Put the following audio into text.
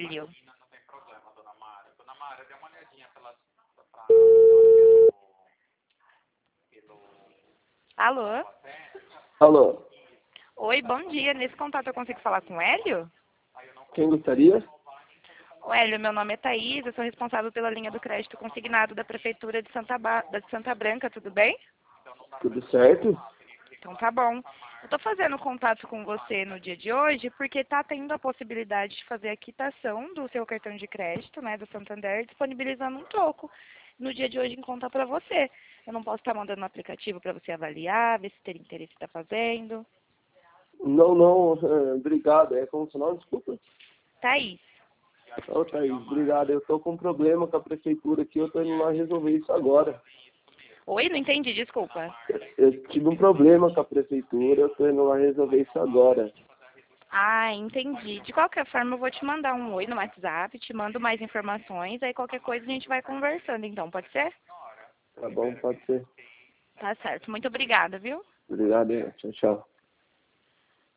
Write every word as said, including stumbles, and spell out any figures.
Hélio. Não tem problema, dona Mara. Dona Mara, dê uma olhadinha pela... pra... pelo... pelo... Alô? Alô, Oi, bom dia. Nesse contato eu consigo falar com o Hélio? quem gostaria? O Hélio, meu nome é Thaís, eu sou responsável pela linha do crédito consignado da Prefeitura de Santa, ba... da de Santa Branca, tudo bem? Tudo certo? Então tá bom. Eu tô fazendo contato com você no dia de hoje porque tá tendo a possibilidade de fazer a quitação do seu cartão de crédito, né, do Santander, disponibilizando um troco no dia de hoje em conta para você. Eu não posso estar mandando um aplicativo para você avaliar, ver se ter interesse está fazendo. Não, não, é, obrigado. É como seu nome, desculpa? Thaís. Ô, Thaís, obrigado. Eu tô com um problema com a prefeitura aqui, eu tô indo lá resolver isso agora. Oi, não entendi, desculpa. Eu tive um problema com a prefeitura, eu tô indo lá resolver isso agora. Ah, entendi. De qualquer forma, eu vou te mandar um oi no WhatsApp, te mando mais informações, aí qualquer coisa a gente vai conversando, então, pode ser? Tá bom, pode ser. Tá certo. Muito obrigada, viu? Obrigado, hein? Tchau, tchau.